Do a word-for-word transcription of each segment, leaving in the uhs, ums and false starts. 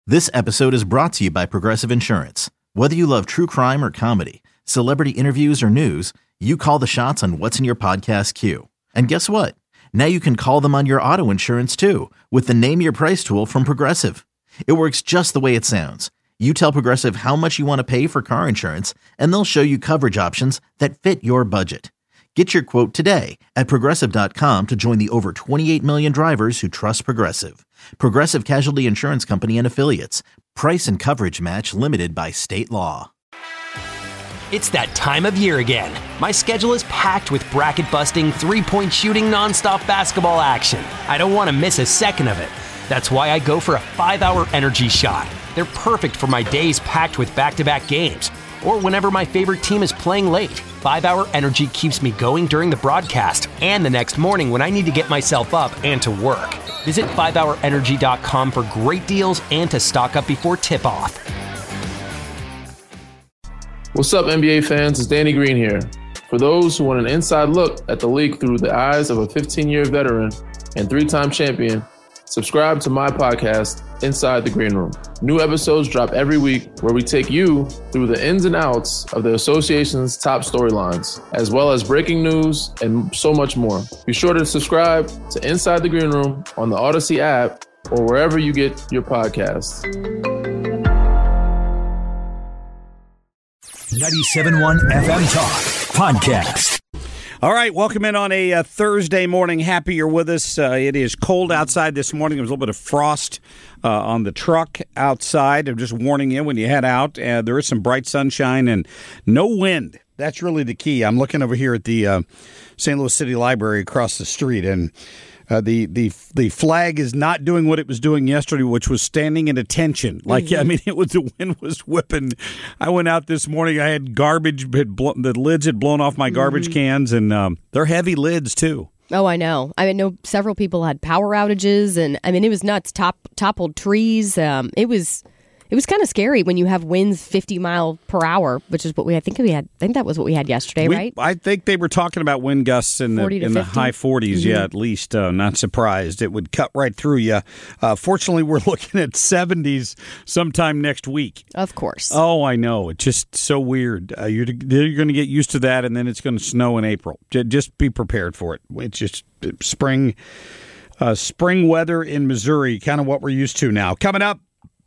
This episode is brought to you by Progressive Insurance. Whether you love true crime or comedy, celebrity interviews or news, you call the shots on what's in your podcast queue. And guess what? Now you can call them on your auto insurance too with the Name Your Price tool from Progressive. It works just the way it sounds. You tell Progressive how much you want to pay for car insurance, and they'll show you coverage options that fit your budget. Get your quote today at Progressive dot com to join the over twenty-eight million drivers who trust Progressive. Progressive Casualty Insurance Company and Affiliates. Price and coverage match limited by state law. It's that time of year again. My schedule is packed with bracket-busting, three-point shooting, nonstop basketball action. I don't want to miss a second of it. That's why I go for a five-hour energy shot. They're perfect for my days packed with back-to-back games, or whenever my favorite team is playing late. five-hour energy keeps me going during the broadcast and the next morning when I need to get myself up and to work. Visit five hour energy dot com for great deals and to stock up before tip-off. What's up, N B A fans? It's Danny Green here. For those who want an inside look at the league through the eyes of a fifteen-year veteran and three-time champion, subscribe to my podcast, Inside the Green Room. New episodes drop every week where we take you through the ins and outs of the association's top storylines, as well as breaking news and so much more. Be sure to subscribe to Inside the Green Room on the Odyssey app or wherever you get your podcasts. ninety-seven point one F M Talk Podcast. All right, welcome in on a uh, Thursday morning. Happy you're with us. Uh, it is cold outside this morning. There was a little bit of frost uh, on the truck outside. I'm just warning you when you head out. Uh, there is some bright sunshine and no wind. That's really the key. I'm looking over here at the uh, Saint Louis City Library across the street, and Uh, the the the flag is not doing what it was doing yesterday, which was standing at attention. Like, mm-hmm. I mean, it was the wind was whipping. I went out this morning. I had garbage. Had blo- the lids had blown off my garbage mm-hmm. cans, and um, they're heavy lids too. Oh, I know. I know several people had power outages, and I mean, it was nuts. Top toppled trees. Um, it was. It was kind of scary when you have winds fifty mile per hour, which is what we I think we had. I think that was what we had yesterday, we, right? I think they were talking about wind gusts in the in the high forties. Mm-hmm. Yeah, at least. Uh, not surprised. It would cut right through you. Uh, fortunately, we're looking at seventies sometime next week. Of course. Oh, I know. It's just so weird. Uh, you're you're going to get used to that, and then it's going to snow in April. Just be prepared for it. It's just spring, uh, spring weather in Missouri. Kind of what we're used to now. Coming up.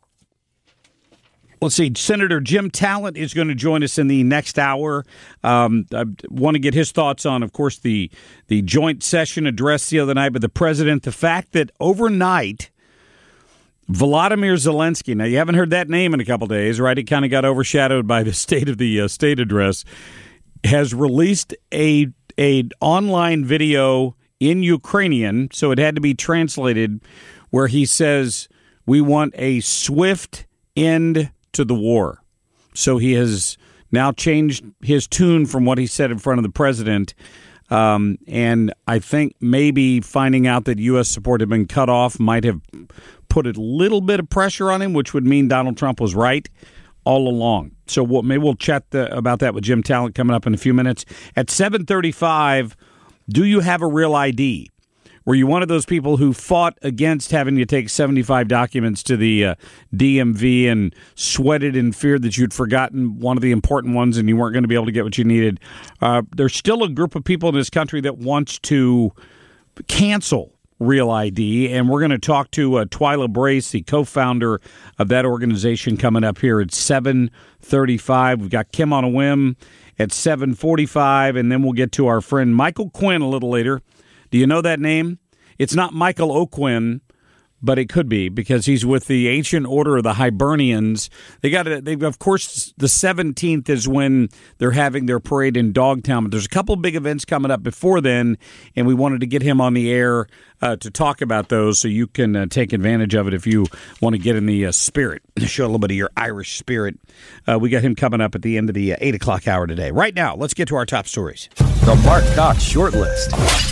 Let's see, Senator Jim Talent is going to join us in the next hour. Um, I want to get his thoughts on, of course, the the joint session address the other night by the president. The fact that overnight, Volodymyr Zelensky, now you haven't heard that name in a couple days, right? It kind of got overshadowed by the State of the uh, State address, has released a a online video in Ukrainian, so it had to be translated, where he says, we want a swift end to the war. So he has now changed his tune from what he said in front of the president. Um, and I think maybe finding out that U S support had been cut off might have put a little bit of pressure on him, which would mean Donald Trump was right all along. So we'll, maybe we'll chat the, about that with Jim Talent coming up in a few minutes. At seven thirty-five, do you have a real I D? Were you one of those people who fought against having to take seventy-five documents to the uh, D M V and sweated and feared that you'd forgotten one of the important ones and you weren't going to be able to get what you needed? Uh, there's still a group of people in this country that wants to cancel Real I D, and we're going to talk to uh, Twyla Brace, the co-founder of that organization, coming up here at seven thirty-five. We've got Kim on a Whim at seven forty-five, and then we'll get to our friend Michael Quinn a little later. Do you know that name? It's not Michael O'Quinn, but it could be because he's with the Ancient Order of the Hibernians. They got it. They of course the seventeenth is when they're having their parade in Dogtown. But there's a couple big events coming up before then, and we wanted to get him on the air uh, to talk about those, so you can uh, take advantage of it if you want to get in the uh, spirit, show a little bit of your Irish spirit. Uh, we got him coming up at the end of the uh, eight o'clock hour today. Right now, let's get to our top stories. The Mark Cox Shortlist.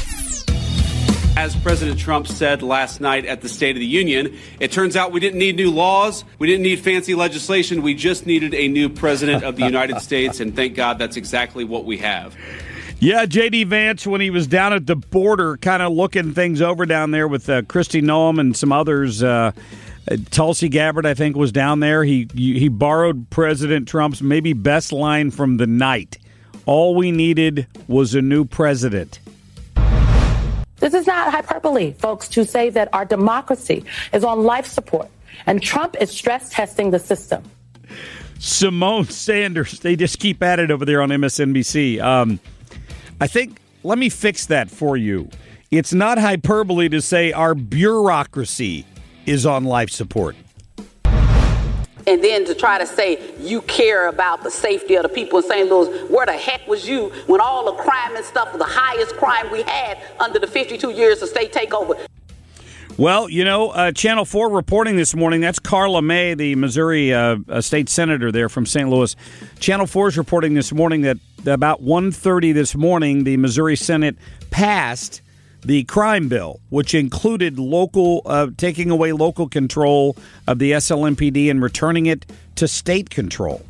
As President Trump said last night at the State of the Union, it turns out we didn't need new laws. We didn't need fancy legislation. We just needed a new president of the United States. And thank God that's exactly what we have. Yeah, J D. Vance, when he was down at the border, kind of looking things over down there with uh, Kristi Noem and some others, uh, Uh, Tulsi Gabbard, I think, was down there. He he borrowed President Trump's maybe best line from the night. All we needed was a new president. This is not hyperbole, folks, to say that our democracy is on life support, and Trump is stress testing the system. Simone Sanders, they just keep at it over there on M S N B C. Um, I think, let me fix that for you. It's not hyperbole to say our bureaucracy is on life support. And then to try to say you care about the safety of the people in Saint Louis, where the heck was you when all the crime and stuff was the highest crime we had under the fifty-two years of state takeover? Well, you know, uh, Channel four reporting this morning, that's Carla May, the Missouri uh, state senator there from Saint Louis. Channel four is reporting this morning that about one thirty this morning, the Missouri Senate passed the crime bill, which included local uh, taking away local control of the S L M P D and returning it to state control.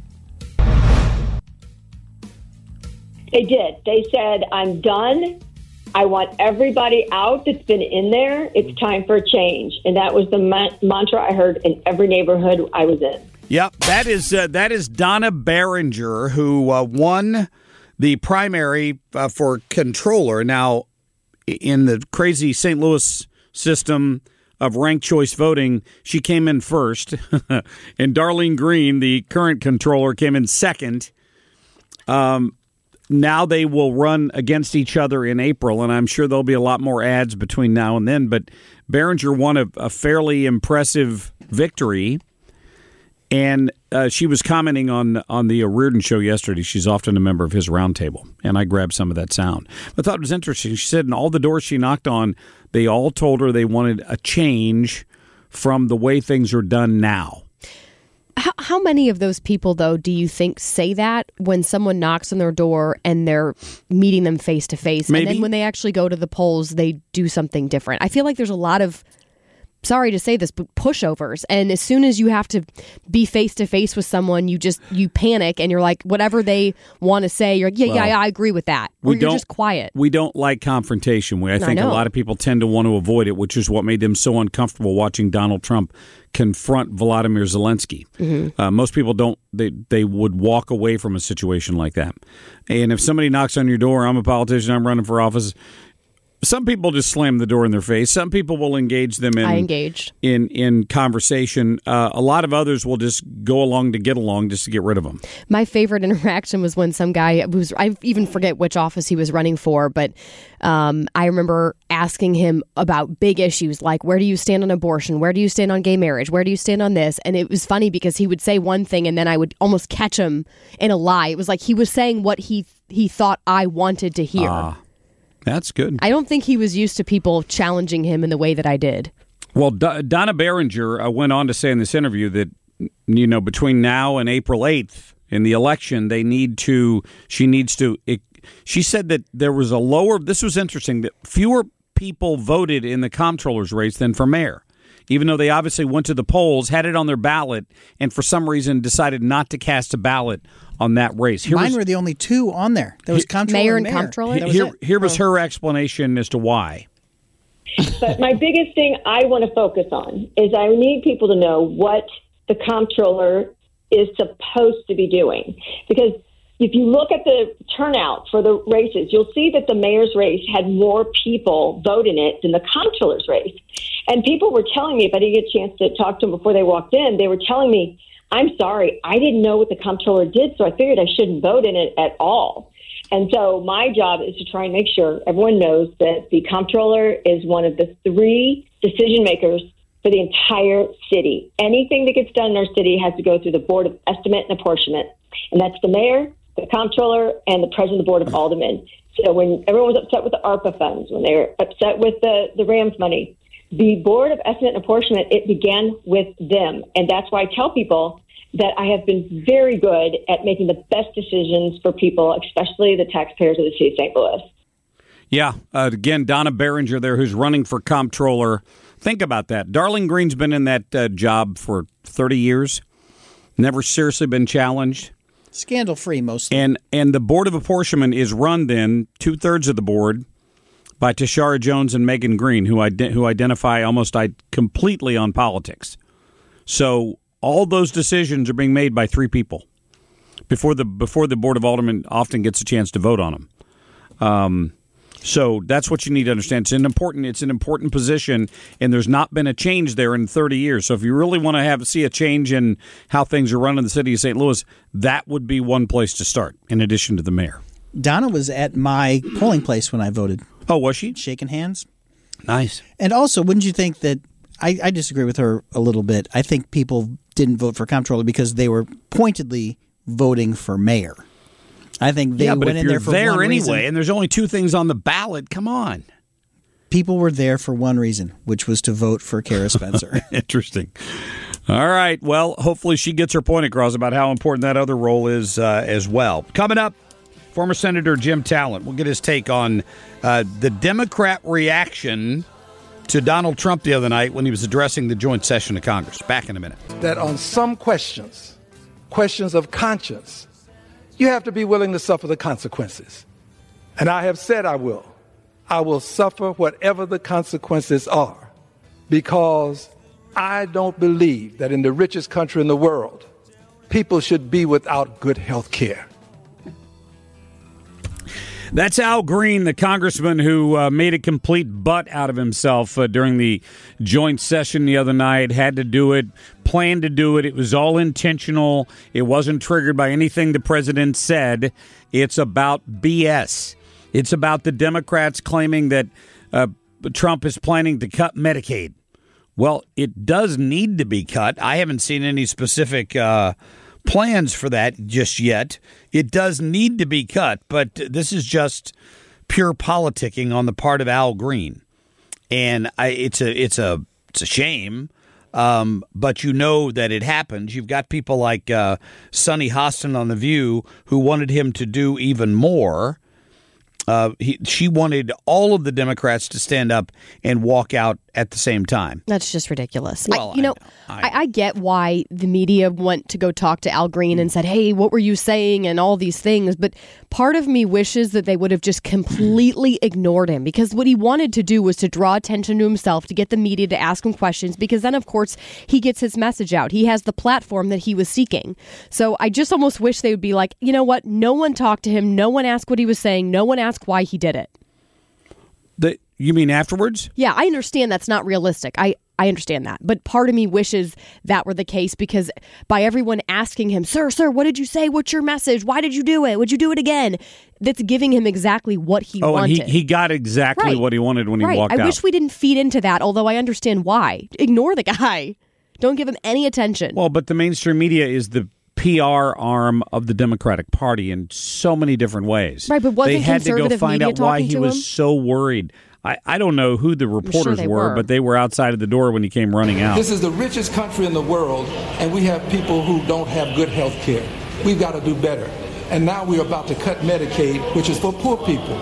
They did. They said, I'm done. I want everybody out that's been in there. It's time for a change. And that was the ma- mantra I heard in every neighborhood I was in. Yep, that is uh, that is Donna Behringer, who uh, won the primary uh, for controller. Now, in the crazy Saint Louis system of ranked choice voting, she came in first. And Darlene Green, the current controller, came in second. Um, now they will run against each other in April, and I'm sure there'll be a lot more ads between now and then. But Behringer won a, a fairly impressive victory. And uh, she was commenting on on the Reardon show yesterday. She's often a member of his roundtable, and I grabbed some of that sound. I thought it was interesting. She said in all the doors she knocked on, they all told her they wanted a change from the way things are done now. How, how many of those people, though, do you think say that when someone knocks on their door and they're meeting them face to face, and then when they actually go to the polls, they do something different? I feel like there's a lot of, sorry to say this, but pushovers. And as soon as you have to be face to face with someone, you just you panic and you're like, whatever they want to say, you're like, yeah, well, yeah, yeah, I agree with that. Or we you're don't, just quiet. We don't like confrontation. We, I think I a lot of people tend to want to avoid it, which is what made them so uncomfortable watching Donald Trump confront Volodymyr Zelensky. Mm-hmm. Uh, most people don't. They they would walk away from a situation like that. And if somebody knocks on your door, I'm a politician, I'm running for office. Some people just slam the door in their face. Some people will engage them in I engaged. in in conversation. Uh, a lot of others will just go along to get along, just to get rid of them. My favorite interaction was when some guy was, I even forget which office he was running for, but um, I remember asking him about big issues like, where do you stand on abortion? Where do you stand on gay marriage? Where do you stand on this? And it was funny because he would say one thing and then I would almost catch him in a lie. It was like he was saying what he he thought I wanted to hear. Ah. That's good. I don't think he was used to people challenging him in the way that I did. Well, D- Donna Behringer uh, went on to say in this interview that, you know, between now and April eighth in the election, they need to, she needs to, it, she said that there was a lower, this was interesting, that fewer people voted in the comptroller's race than for mayor. Even though they obviously went to the polls, had it on their ballot, and for some reason decided not to cast a ballot on that race. Here Mine was, were the only two on there. There was comptroller mayor and and mayor. comptroller. That was here, it. here was Oh. her explanation as to why. But my biggest thing I want to focus on is I need people to know what the comptroller is supposed to be doing. Because if you look at the turnout for the races, you'll see that the mayor's race had more people vote in it than the comptroller's race. And people were telling me, if I didn't get a chance to talk to them before they walked in, they were telling me, I'm sorry, I didn't know what the comptroller did, so I figured I shouldn't vote in it at all. And so my job is to try and make sure everyone knows that the comptroller is one of the three decision makers for the entire city. Anything that gets done in our city has to go through the Board of Estimate and Apportionment. And that's the mayor, the comptroller, and the president of the Board of Aldermen. So when everyone was upset with the ARPA funds, when they were upset with the, the RAMS money, the Board of Estimate and Apportionment, it began with them. And that's why I tell people that I have been very good at making the best decisions for people, especially the taxpayers of the city of Saint Louis. Yeah. Uh, again, Donna Behringer there, who's running for comptroller. Think about that. Darlene Green's been in that uh, job for thirty years. Never seriously been challenged. Scandal-free, mostly. And and the Board of Apportionment is run then, two-thirds of the board, by Tashara Jones and Megan Green, who ide- who identify almost I- completely on politics. So all those decisions are being made by three people before the before the Board of Aldermen often gets a chance to vote on them. Um, so that's what you need to understand. It's an important it's an important position, and there's not been a change there in thirty years. So if you really want to have see a change in how things are run in the city of Saint Louis, that would be one place to start, in addition to the mayor. Donna was at my polling place when I voted. Oh, was she? Shaking hands. Nice. And also, wouldn't you think that I, I disagree with her a little bit. I think people didn't vote for comptroller because they were pointedly voting for mayor. I think they yeah, but went if in you're there for there one anyway, reason. and there's only two things on the ballot, come on. People were there for one reason, which was to vote for Kara Spencer. Interesting. All right. Well, hopefully she gets her point across about how important that other role is uh, as well. Coming up, former Senator Jim Talent. We'll get his take on uh, the Democrat reaction to Donald Trump the other night when he was addressing the joint session of Congress. Back in a minute. That on some questions, questions of conscience, you have to be willing to suffer the consequences. And I have said I will. I will suffer whatever the consequences are, because I don't believe that in the richest country in the world, people should be without good health care. That's Al Green, the congressman who uh, made a complete butt out of himself uh, during the joint session the other night, had to do it, planned to do it. It was all intentional. It wasn't triggered by anything the president said. It's about B S. It's about the Democrats claiming that uh, Trump is planning to cut Medicaid. Well, it does need to be cut. I haven't seen any specific uh plans for that just yet. It does need to be cut, but this is just pure politicking on the part of Al Green, and I, it's a it's a it's a shame. Um, but you know that it happens. You've got people like uh, Sonny Hostin on The View who wanted him to do even more. Uh, he, she wanted all of the Democrats to stand up and walk out at the same time. That's just ridiculous. Well, I, you know, I, know. I, I, I get why the media went to go talk to Al Green and said, hey, what were you saying and all these things. But part of me wishes that they would have just completely ignored him, because what he wanted to do was to draw attention to himself, to get the media to ask him questions, because then, of course, he gets his message out. He has the platform that he was seeking. So I just almost wish they would be like, you know what? No one talked to him. No one asked what he was saying. No one asked why he did it. The, you mean afterwards? Yeah, I understand that's not realistic. I, I understand that. But part of me wishes that were the case, because by everyone asking him, sir, sir, what did you say? What's your message? Why did you do it? Would you do it again? That's giving him exactly what he oh, wanted. and he, he got exactly right. what he wanted when he right. walked I out. I wish we didn't feed into that, although I understand why. Ignore the guy. Don't give him any attention. Well, but the mainstream media is the P R arm of the Democratic Party in so many different ways. Right, but wasn't they had to go conservative find media out why talking he to was him? so worried. I, I don't know who the reporters sure they were, were. but they were outside of the door when he came running out. This is the richest country in the world, and we have people who don't have good health care. We've got to do better. And now we're about to cut Medicaid, which is for poor people.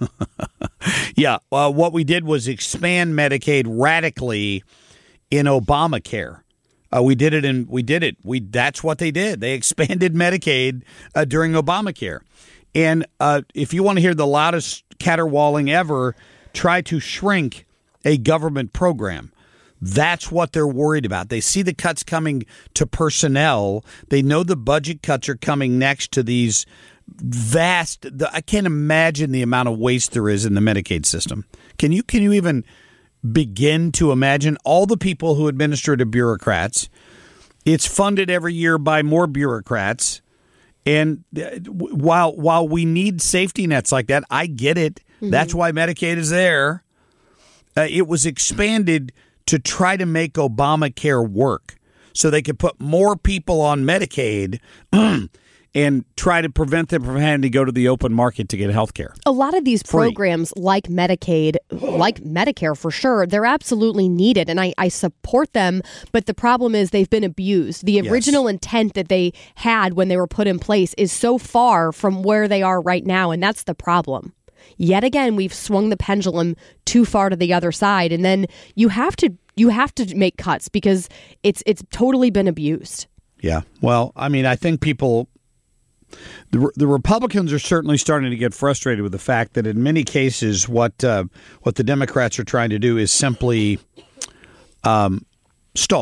yeah, uh, what we did was expand Medicaid radically in Obamacare. Uh, we did it, and we did it. We that's what they did. They expanded Medicaid uh, during Obamacare. And uh, if you want to hear the loudest caterwauling ever, try to shrink a government program. That's what they're worried about. They see the cuts coming to personnel. They know the budget cuts are coming next to these vast. The, I can't imagine the amount of waste there is in the Medicaid system. Can you? Can you even begin to imagine all the people who administer to bureaucrats? It's funded every year by more bureaucrats. And while while we need safety nets like that, I get it. Mm-hmm. That's why Medicaid is there. Uh, it was expanded to try to make Obamacare work so they could put more people on Medicaid and try to prevent them from having to go to the open market to get health care. A lot of these Free. programs, like Medicaid, like Medicare for sure, they're absolutely needed, and I, I support them, but the problem is they've been abused. The Yes. original intent that they had when they were put in place is so far from where they are right now, and that's the problem. Yet again, we've swung the pendulum too far to the other side, and then you have to you have to make cuts because it's it's totally been abused. Yeah. Well, I mean, I think people... The, the Republicans are certainly starting to get frustrated with the fact that in many cases what uh, what the Democrats are trying to do is simply um, stall,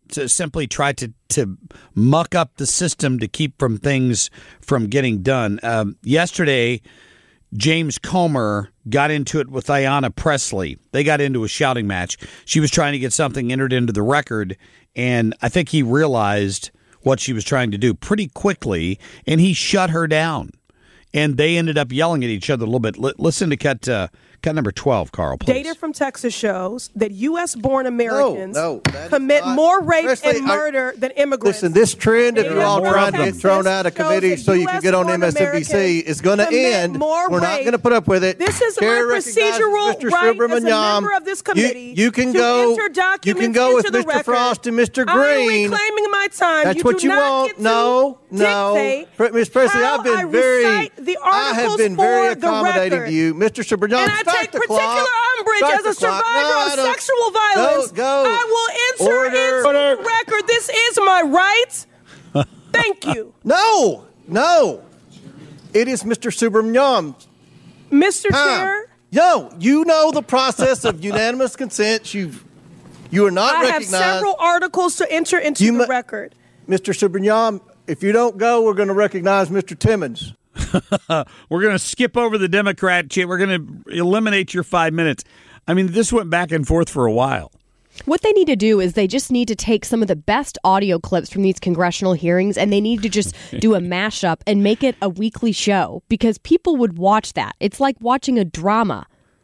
to simply try to, to muck up the system to keep from things from getting done. Um, yesterday, James Comer got into it with Ayanna Pressley. They got into a shouting match. She was trying to get something entered into the record, and I think he realized what she was trying to do pretty quickly, and he shut her down. And they ended up yelling at each other a little bit. L- listen to cut uh, cut number twelve, Carl, please. Data from Texas shows that U S born Americans no, no, commit not, more rape Presley, and murder I, than immigrants. Listen, this trend that you're all trying to get Texas thrown out of committee so you can get on M S N B C is going to end. We're not going to put up with it. This is Chair my procedural Mister right as a Subramaniam. member of this committee. You, you can to go. enter documents You can go with into the Mister record. Frost and Mister Green. I'm reclaiming my time. That's you what do you not want. Get to no, no, Miz Presley, how I've been I very. recite the I have been for very the accommodating record. to you, Mister Subramaniam. And I Start take the particular clock. umbrage Start as a the clock. survivor No, I of don't- sexual violence. Go, go. I will enter Order. into the record. This is my right. Thank you. No, no. It is Mister Subramaniam. Mister Time. Chair? No, you know the process of unanimous consent. You've, you are not I have recognized. several articles to enter into You the ma- record. Mister Subramaniam, if you don't go, we're going to recognize Mister Timmons. We're going to skip over the Democrat chat. We're going to eliminate your five minutes. I mean, this went back and forth for a while. What they need to do is they just need to take some of the best audio clips from these congressional hearings and they need to just do a mashup and make it a weekly show because people would watch that. It's like watching a drama.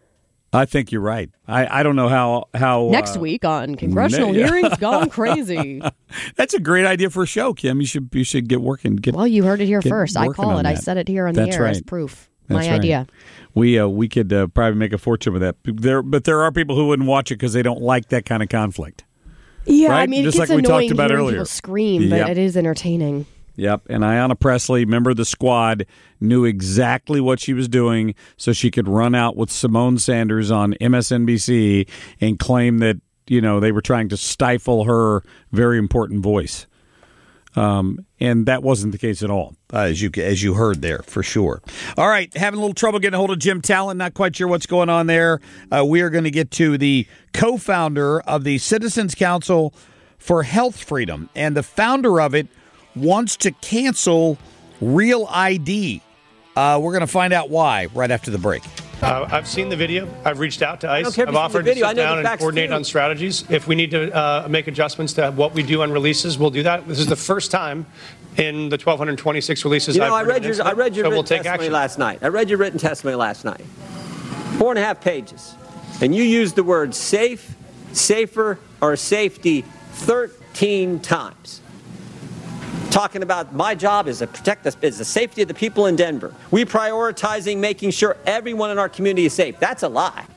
I think you're right. I, I don't know how... how Next uh, week on Congressional ne- Hearings Gone Crazy. That's a great idea for a show, Kim. You should you should get working. Get, Well, you heard it here get first. I working call on it. I that. said it here on That's the air right. as proof. That's My right. idea. We uh, we could uh, probably make a fortune with that. There, but there are people who wouldn't watch it because they don't like that kind of conflict. Yeah, right? I mean, Just it gets like we annoying talked about hearing earlier. people scream, but Yep. it is entertaining. Yep, and Ayanna Pressley, member of the squad, knew exactly what she was doing so she could run out with Simone Sanders on M S N B C and claim that, you know, they were trying to stifle her very important voice. Um, and that wasn't the case at all, uh, as you as you heard there, for sure. All right, having a little trouble getting a hold of Jim Talent, not quite sure what's going on there. Uh, we are going to get to the co-founder of the Citizens Council for Health Freedom, and the founder of it wants to cancel Real I D. Uh, we're going to find out why right after the break. Uh, I've seen the video. I've reached out to I don't ICE. care if I've you've seen offered the to video. I sit know the down and facts, coordinate too. on strategies. If we need to uh, make adjustments to what we do on releases, we'll do that. This is the first time in the one thousand two hundred twenty-six releases You know, I've I heard read an your incident, I read your so written we'll take testimony action. last night. I read your written testimony last night. Four and a half pages, and you used the word safe, safer, or safety thirteen times. Talking about my job is to protect the, is the safety of the people in Denver. We prioritizing making sure everyone in our community is safe. That's a lie.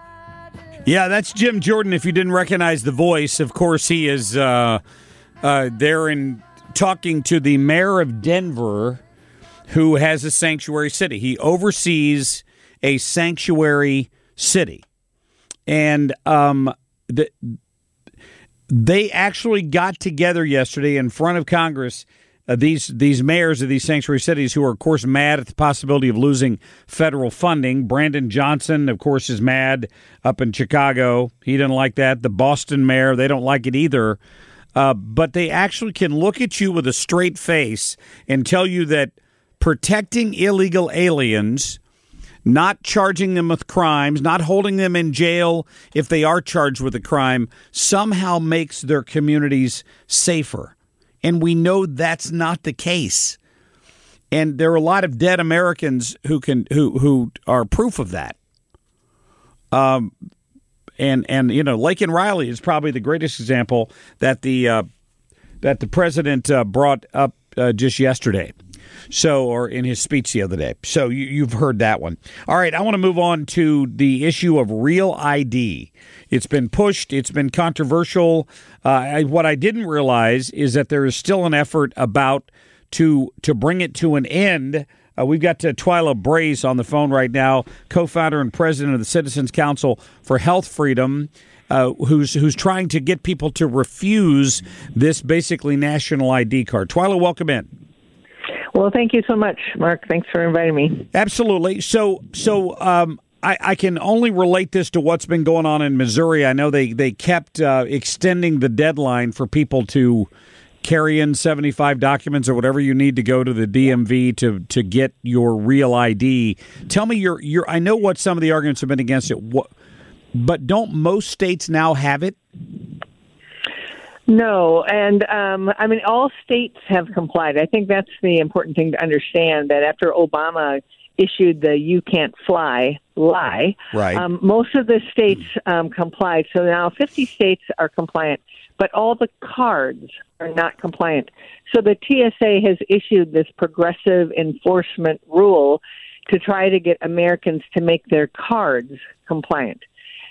Yeah, that's Jim Jordan. If you didn't recognize the voice, of course, he is uh, uh, there in talking to the mayor of Denver, who has a sanctuary city. He oversees a sanctuary city. And um, the, they actually got together yesterday in front of Congress, uh, these these mayors of these sanctuary cities who are, of course, mad at the possibility of losing federal funding. Brandon Johnson, of course, is mad up in Chicago. He didn't like that. The Boston mayor, they don't like it either. Uh, but they actually can look at you with a straight face and tell you that protecting illegal aliens, not charging them with crimes, not holding them in jail if they are charged with a crime, somehow makes their communities safer. And we know that's not the case. And there are a lot of dead Americans who can who who are proof of that. Um, and and you know, Laken Riley is probably the greatest example that the uh, that the president uh, brought up uh, just yesterday. So, or in his speech the other day. So you, you've heard that one. All right, I want to move on to the issue of Real I D. It's been pushed. It's been controversial. Uh, I, what I didn't realize is that there is still an effort about to to bring it to an end. Uh, we've got uh, Twyla Brace on the phone right now, co-founder and president of the Citizens Council for Health Freedom, uh, who's who's trying to get people to refuse this basically national I D card. Twyla, welcome in. Well, thank you so much, Mark. Thanks for inviting me. Absolutely. So, so um, I, I can only relate this to what's been going on in Missouri. I know they, they kept uh, extending the deadline for people to carry in seventy-five documents or whatever you need to go to the D M V to, to get your real I D. Tell me your your. I know what some of the arguments have been against it, what, but don't most states now have it? No, and um, I mean, all states have complied. I think that's the important thing to understand, that after Obama issued the "you can't fly" lie, right. um, most of the states um, complied. So now fifty states are compliant, but all the cards are not compliant. So the T S A has issued this progressive enforcement rule to try to get Americans to make their cards compliant.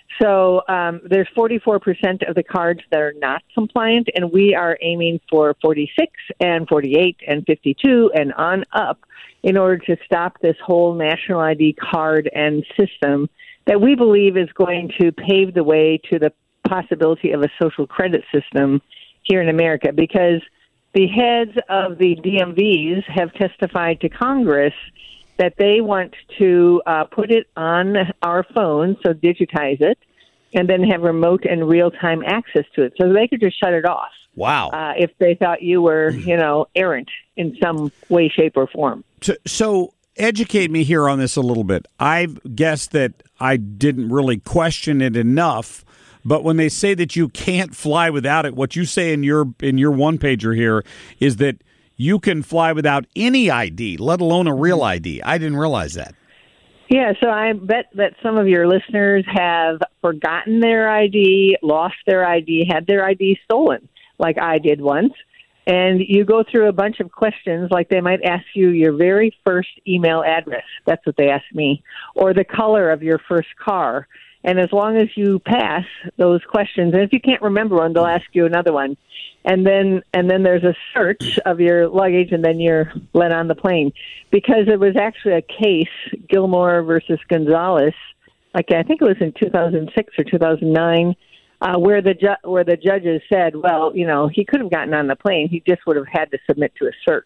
So um, there's forty-four percent of the cards that are not compliant, and we are aiming for forty-six and forty-eight and fifty-two and on up in order to stop this whole national I D card and system that we believe is going to pave the way to the possibility of a social credit system here in America, because the heads of the D M Vs have testified to Congress that they want to uh, put it on our phones, so digitize it, and then have remote and real-time access to it. So they could just shut it off. Wow. Uh, if they thought you were, you know, errant in some way, shape, or form. So, so educate me here on this a little bit. I've guessed that I didn't really question it enough, but when they say that you can't fly without it, what you say in your in your one-pager here is that you can fly without any I D, let alone a real I D. I didn't realize that. Yeah, so I bet that some of your listeners have forgotten their I D, lost their I D, had their I D stolen, like I did once. And you go through a bunch of questions, like they might ask you your very first email address. That's what they asked me. Or the color of your first car. And as long as you pass those questions, and if you can't remember one, they'll ask you another one. And then and then there's a search of your luggage, and then you're let on the plane. Because it was actually a case, Gilmore versus Gonzalez, like I think it was in two thousand six or two thousand nine, uh, where the ju- where the judges said, well, you know, he could have gotten on the plane. He just would have had to submit to a search.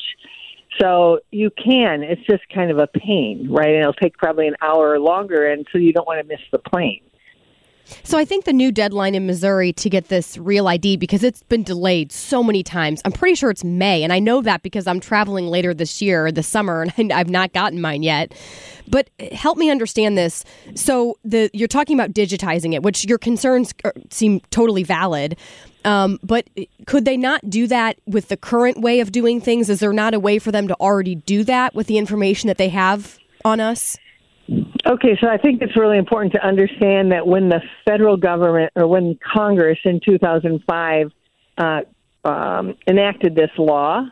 So you can. It's just kind of a pain, right? And it'll take probably an hour or longer, and so you don't want to miss the plane. So I think the new deadline in Missouri to get this real I D, because it's been delayed so many times, I'm pretty sure it's May. And I know that because I'm traveling later this year, this summer, and I've not gotten mine yet. But help me understand this. So the you're talking about digitizing it, which your concerns seem totally valid. Um, but could they not do that with the current way of doing things? Is there not a way for them to already do that with the information that they have on us? Okay, so I think it's really important to understand that when the federal government, or when Congress in two thousand five uh, um, enacted this law,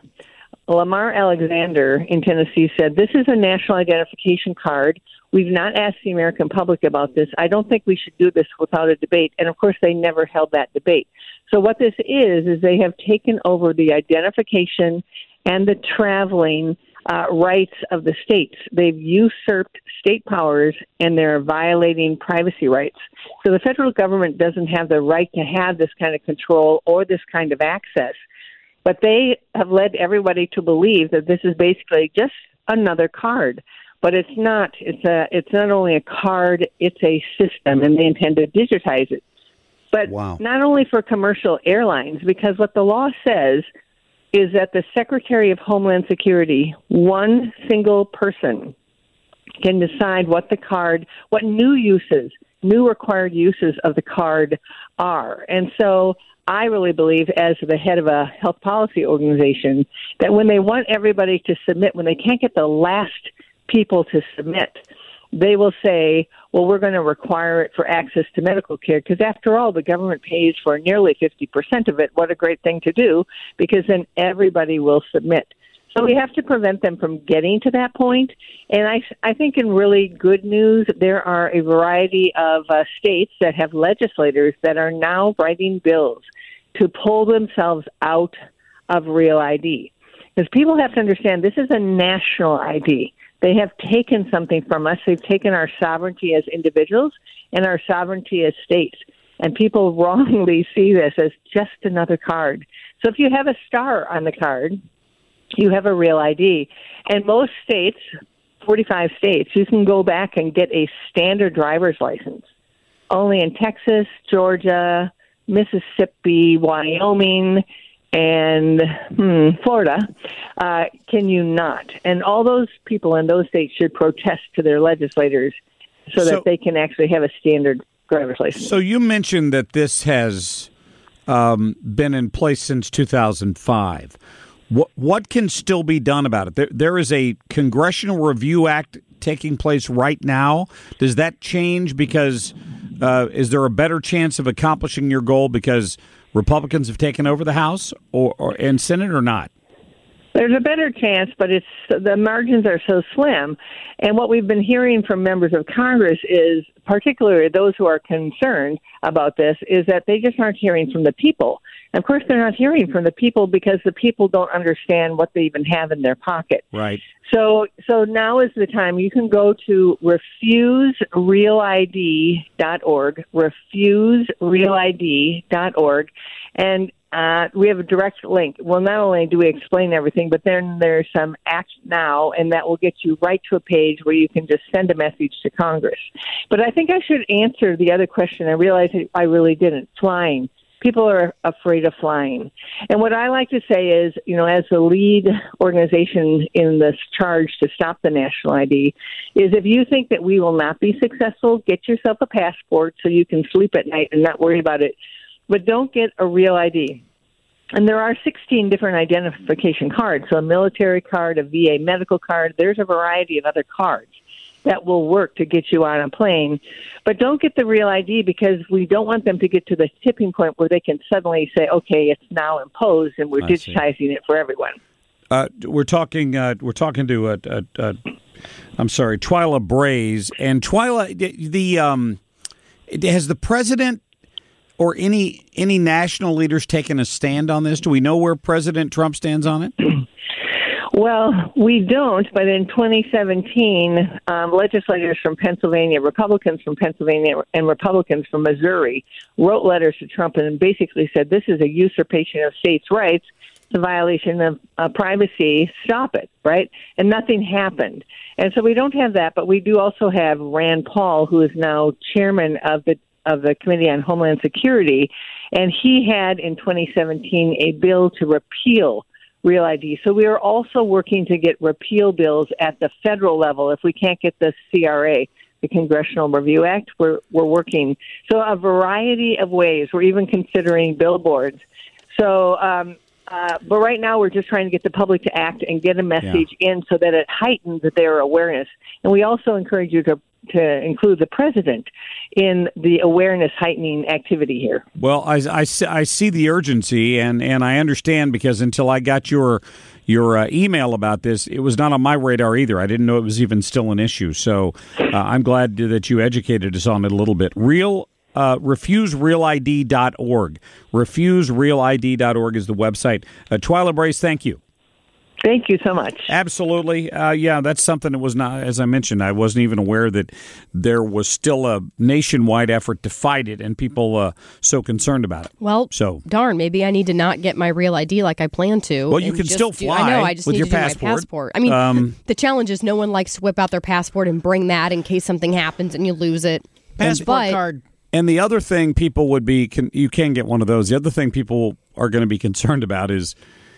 Lamar Alexander in Tennessee said, this is a national identification card. We've not asked the American public about this. I don't think we should do this without a debate. And, of course, they never held that debate. So what this is, is they have taken over the identification and the traveling uh, rights of the states. They've usurped state powers, and they're violating privacy rights. So the federal government doesn't have the right to have this kind of control or this kind of access. But they have led everybody to believe that this is basically just another card. But it's not. It's a. It's not only a card, it's a system, and they intend to digitize it. But wow. Not only for commercial airlines, because what the law says is that the Secretary of Homeland Security, one single person, can decide what the card, what new uses, new required uses of the card are. And so I really believe, as the head of a health policy organization, that when they want everybody to submit, when they can't get the last people to submit, they will say, well, we're going to require it for access to medical care, because after all, the government pays for nearly fifty percent of it. What a great thing to do, because then everybody will submit. So we have to prevent them from getting to that point. And I, I think in really good news, there are a variety of uh, states that have legislators that are now writing bills to pull themselves out of real I D. Because people have to understand this is a national I D. They have taken something from us. They've taken our sovereignty as individuals and our sovereignty as states. And people wrongly see this as just another card. So if you have a star on the card, you have a real I D. And most states forty-five states, you can go back and get a standard driver's license. Only in Texas, Georgia, Mississippi, Wyoming, and hmm, Florida uh, can you not. And all those people in those states should protest to their legislators so, so that they can actually have a standard driver's license. So you mentioned that this has um, been in place since two thousand five. What, what can still be done about it? There, there is a Congressional Review Act taking place right now. Does that change because uh, is there a better chance of accomplishing your goal because Republicans have taken over the House or, or and Senate or not? There's a better chance, but it's the margins are so slim. And what we've been hearing from members of Congress is, particularly those who are concerned about this, is that they just aren't hearing from the people. And of course, they're not hearing from the people because the people don't understand what they even have in their pocket. Right. So, so now is the time. You can go to refuse real I D dot org, refuse real I D dot org, and Uh, we have a direct link. Well, not only do we explain everything, but then there's some act now, and that will get you right to a page where you can just send a message to Congress. But I think I should answer the other question. I realized I really didn't. Flying. People are afraid of flying. And what I like to say is, you know, as the lead organization in this charge to stop the national I D, is if you think that we will not be successful, get yourself a passport so you can sleep at night and not worry about it. But don't get a real I D. And there are sixteen different identification cards. So a military card, a V A medical card, there's a variety of other cards that will work to get you on a plane. But don't get the real I D because we don't want them to get to the tipping point where they can suddenly say, okay, it's now imposed and we're I digitizing see. it for everyone. Uh, we're talking. Uh, we're talking to. Uh, uh, uh, I'm sorry, Twila Brase, and Twila. The um, has the president or any any national leaders taken a stand on this? Do we know where President Trump stands on it? Well, we don't, but in twenty seventeen, um, legislators from Pennsylvania, Republicans from Pennsylvania, and Republicans from Missouri wrote letters to Trump and basically said, this is a usurpation of states' rights, it's a violation of uh, privacy, stop it, right? And nothing happened. And so we don't have that, but we do also have Rand Paul, who is now chairman of the of the Committee on Homeland Security, and he had in twenty seventeen a bill to repeal Real I D. So we are also working to get repeal bills at the federal level. If we can't get the C R A, the Congressional Review Act, we're we're working. So a variety of ways. We're even considering billboards. So, um, uh, but right now we're just trying to get the public to act and get a message yeah. in so that it heightens their awareness. And we also encourage you to to include the president in the awareness heightening activity here. Well, I, I, I see the urgency, and, and I understand because until I got your your uh, email about this, it was not on my radar either. I didn't know it was even still an issue. So uh, I'm glad that you educated us on it a little bit. Real uh, refuse real I D dot org. refuse real I D dot org is the website. Uh, Twila Brase, thank you. Thank you so much. Absolutely. Uh, yeah, that's something that was not, as I mentioned, I wasn't even aware that there was still a nationwide effort to fight it and people uh, so concerned about it. Well, so darn, maybe I need to not get my real I D like I plan to. Well, you can still do, fly I know, I just with need your to do passport. my passport. I mean, um, the challenge is no one likes to whip out their passport and bring that in case something happens and you lose it. Passport but, card. And the other thing people would be, can, you can get one of those. The other thing people are going to be concerned about is,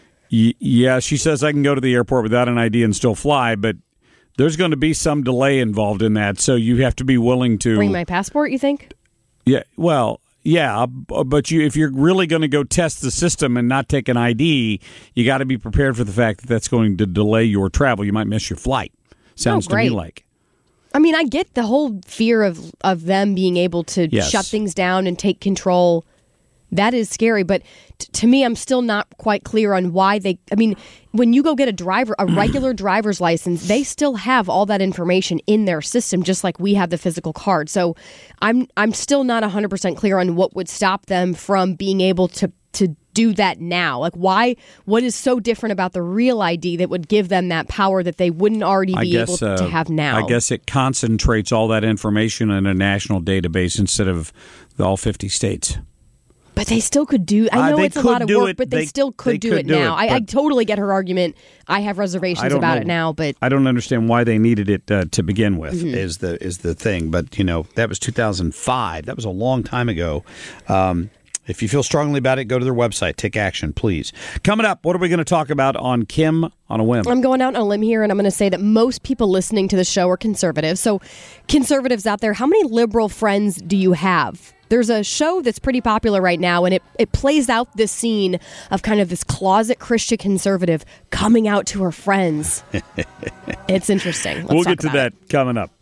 yeah, she says I can go to the airport without an I D and still fly, but there's going to be some delay involved in that, so you have to be willing to bring my passport, you think? Yeah, well, yeah, but you if you're really going to go test the system and not take an I D, you got to be prepared for the fact that that's going to delay your travel. You might miss your flight. Sounds oh, great. to me like. I mean, I get the whole fear of of them being able to yes. shut things down and take control. That is scary, but t- to me, I'm still not quite clear on why they. I mean, when you go get a driver, a regular driver's license, they still have all that information in their system, just like we have the physical card. So, I'm I'm still not one hundred percent clear on what would stop them from being able to to do that now. Like, why? What is so different about the real I D that would give them that power that they wouldn't already be guess, able uh, to have now? I guess it concentrates all that information in a national database instead of all fifty states. But they still could do. I know uh, it's a lot of work, it. but they, they still could they do could it do now. it, I, I totally get her argument. I have reservations I about know, it now, but I don't understand why they needed it uh, to begin with. Mhm. Is the is the thing? But you know that was two thousand five. That was a long time ago. Um, if you feel strongly about it, go to their website. Take action, please. Coming up, what are we going to talk about on Kim on a Whim? I'm going out on a limb here, and I'm going to say that most people listening to the show are conservative. So, conservatives out there, how many liberal friends do you have? There's a show that's pretty popular right now, and it, it plays out this scene of kind of this closet Christian conservative coming out to her friends. It's interesting. Let's we'll talk get to about that it. coming up.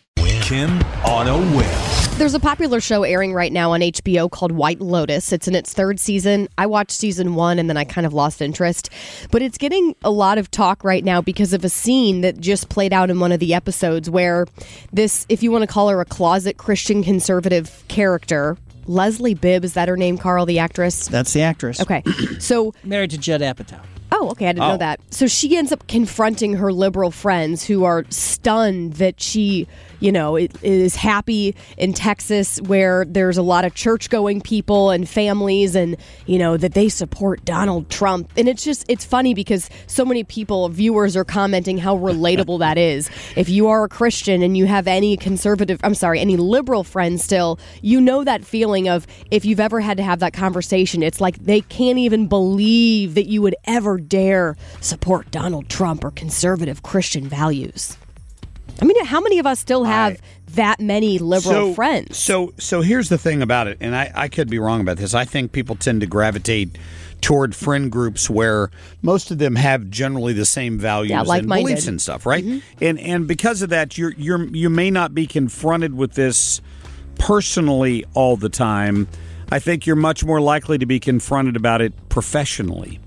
Kim on a Whim. There's a popular show airing right now on H B O called White Lotus. It's in its third season. I watched season one and then I kind of lost interest. But it's getting a lot of talk right now because of a scene that just played out in one of the episodes where this, if you want to call her a closet Christian conservative character, Leslie Bibb, is that her name, Carl, the actress? That's the actress. Okay. So married to Judd Apatow. Oh, okay. I didn't Oh. know that. So she ends up confronting her liberal friends who are stunned that she, you know, i- is happy in Texas where there's a lot of church-going people and families and, you know, that they support Donald Trump. And it's just, it's funny because so many people, viewers are commenting how relatable that is. If you are a Christian and you have any conservative, I'm sorry, any liberal friends still, you know that feeling of if you've ever had to have that conversation, it's like they can't even believe that you would ever dare support Donald Trump or conservative Christian values. I mean, how many of us still have that many liberal so, friends? So, so here's the thing about it, and I, I could be wrong about this. I think people tend to gravitate toward friend groups where most of them have generally the same values Yeah, and like-minded. beliefs and stuff, right? Mhm. And and because of that, you're you're you may not be confronted with this personally all the time. I think you're much more likely to be confronted about it professionally.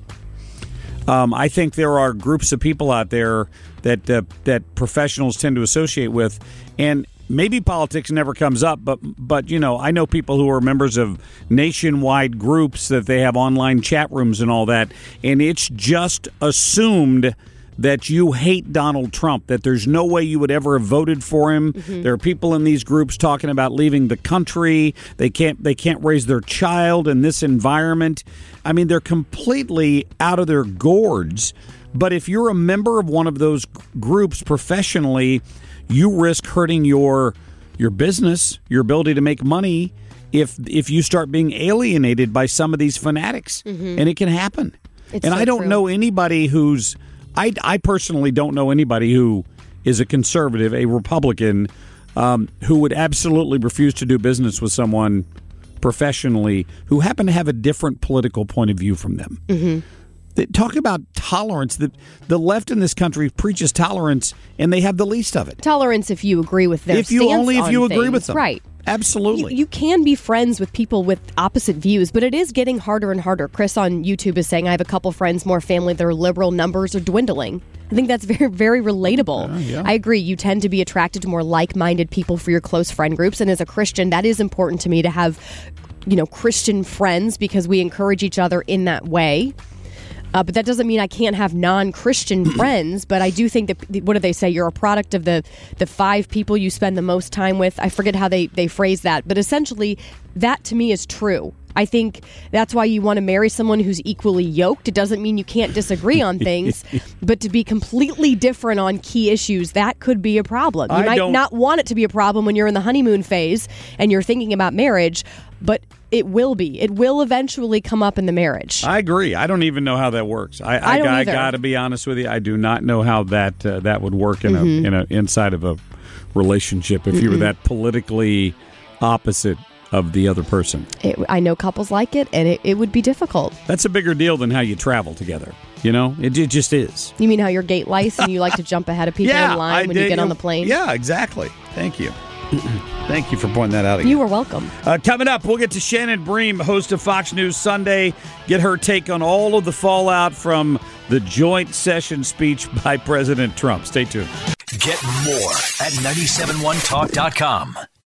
Um, I think there are groups of people out there that uh, that professionals tend to associate with, and maybe politics never comes up, but but you know, I know people who are members of nationwide groups that they have online chat rooms and all that, and it's just assumed that you hate Donald Trump, that there's no way you would ever have voted for him. Mhm. There are people in these groups talking about leaving the country. They can't they can't raise their child in this environment. I mean, they're completely out of their gourds. But if you're a member of one of those g- groups professionally, you risk hurting your your business, your ability to make money if if you start being alienated by some of these fanatics. Mhm. And it can happen. It's and so I don't true. know anybody who's I, I personally don't know anybody who is a conservative, a Republican, um, who would absolutely refuse to do business with someone professionally who happen to have a different political point of view from them. Mm-hmm. They talk about tolerance. The, the left in this country preaches tolerance, and they have the least of it. Tolerance if you agree with their If you stance only if on you agree things. with them. Right. Absolutely. You, you can be friends with people with opposite views, but it is getting harder and harder. Chris on YouTube is saying, I have a couple friends, more family, their liberal numbers are dwindling. I think that's very, very relatable. Uh, yeah. I agree. You tend to be attracted to more like-minded people for your close friend groups. And as a Christian, that is important to me to have, you know, Christian friends because we encourage each other in that way. Uh, but that doesn't mean I can't have non-Christian friends. But I do think that, what do they say? You're a product of the, the five people you spend the most time with. I forget how they, they phrase that. But essentially, that to me is true. I think that's why you want to marry someone who's equally yoked. It doesn't mean you can't disagree on things. But to be completely different on key issues, that could be a problem. You I might don't- not want it to be a problem when you're in the honeymoon phase and you're thinking about marriage. But it will be. It will eventually come up in the marriage. I agree. I don't even know how that works. I, I, I don't I either. got to be honest with you. I do not know how that uh, that would work in Mhm. a in a inside of a relationship if you were Mm-mm. that politically opposite of the other person. It, I know couples like it, and it, it would be difficult. That's a bigger deal than how you travel together. You know, it, it just is. You mean how you're gate lice and you like to jump ahead of people Yeah, in line I when did- you get on the plane? Yeah, exactly. Thank you. Thank you for pointing that out again. You were welcome. Uh, coming up, we'll get to Shannon Bream, host of Fox News Sunday, get her take on all of the fallout from the joint session speech by President Trump. Stay tuned. Get more at nine seven one talk dot com.